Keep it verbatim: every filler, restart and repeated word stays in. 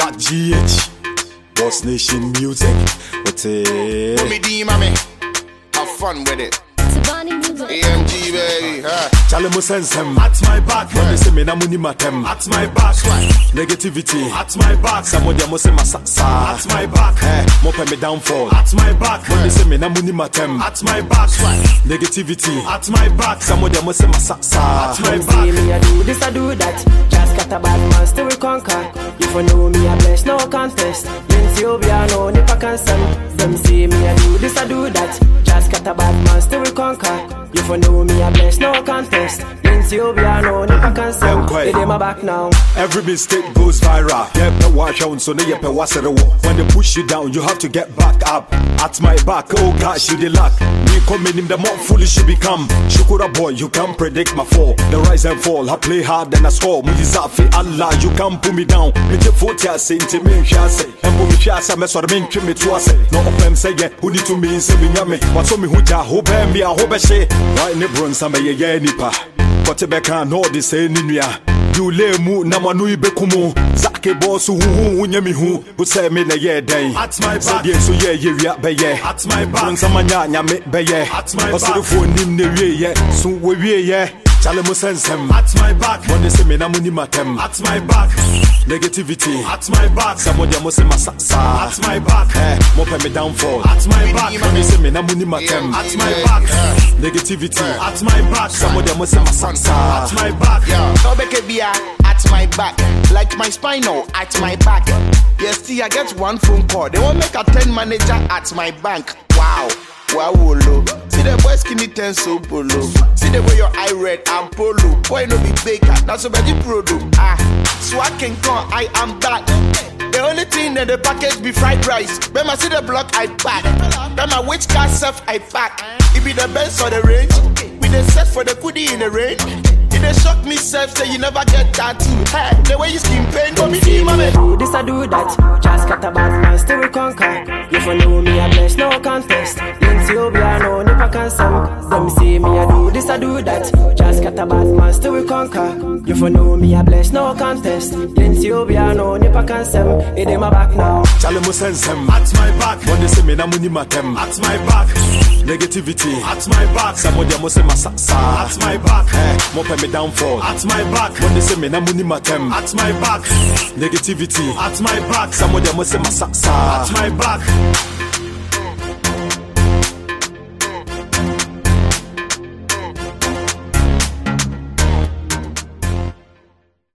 Zach G H, Boss Nation Music. What's it? Put me D, mommy. Have fun with it. A M G baby, huh? Challenge sense him at my back. When they say me na money matem at my back. Negativity at my back. Somebody must say masasa at my back. Hey, mope me downfall at my back. When they say me na money matem at my back. Negativity at my back. Somebody must say masasa at my back. See me I do this, I do that. Just got a bad man, still we conquer. If you know me, I bless no contest. Lindsay Obiano, Nipa Canson. Them see me I do this, I do that. Just got a bad man, still we conquer. If you know me, I bless no contest. Lindsay Obiano, Nipa Canson. It in my back now. Every mistake goes viral. Yeah, pe wash out, so ne pe wasere wo. When they push you down, you have to get back up. At my back, oh gosh, you the luck. Me coming in, the more foolish you become. Shukura boy, you can't predict my fall. The rise and fall, I play hard and I score. Me deserve Allah, you can't pull me down. Me je forty I say, inti me shase. And pull me shase, me sort of me trim me twice. No open say yeah, who need to me say me nyame. What's on me who ja, who be me, I hope I say. Why ne bronze am ye ye nipa. Kote beka no di say ninuya. You lay mu na manu ibekumu. Zake boss who who nyami who who say me na ye day. At my back. Say so ye ye wi be ye. At my back. Bronze amanya nyame be ye. At my back. Osirifo nim ne wi ye. So we wi ye. Chale mo sense him at my back. When they say me na money matem at my back. Negativity at my back. Somebody must say masasa at my back. Hey, mope me downfall at my back. When they say me na money matem at my back. Negativity at my back. Somebody must say masasa at my back. No beke bia at my back. Like my spinal at my back. Yes, I get one phone call. They won't make a ten manager at my bank. Wow. Wow, low. See the boy skinny ten so polo. See the way your eye red and polo. Boy no be baker, that's a very prodo. Ah, so I can come, I am back. The only thing in the package be fried rice. When I see the block, I pack. When my witch car self, I pack. It be the best or the range. We the set for the goodie in the rain. It they shock me self, say you never get that too. Hey, the way you skin pain, don't be see me. I do this, I do that. Just got a bad man, still we conquer. If you know me, I bless no contest. Lindsay Obiano, Nipa Canson. Them see me, I do this, I do that. Just got a bad man, still we conquer. If you know me, I bless no contest. Lindsay Obiano, Nipa Canson. It in my back now. Chale mo sense him at my back. When they say me na money matem at my back. Negativity at my back. Somebody must say masasa at my back. Hey, mope me downfall at my back. When they say me na money matem at my back. Negativity at my back. Somebody must say masasa at my back.